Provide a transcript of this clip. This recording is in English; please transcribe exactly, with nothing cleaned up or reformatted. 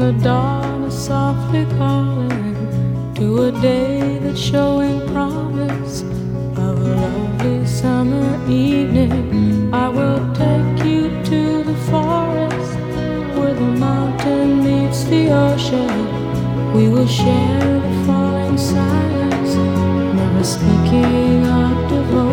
the dawn is softly calling to a day that's showing promise of a lovely summer evening. I will take you to the forest where the mountain meets the ocean. We will share the falling silence, never speaking of devotion.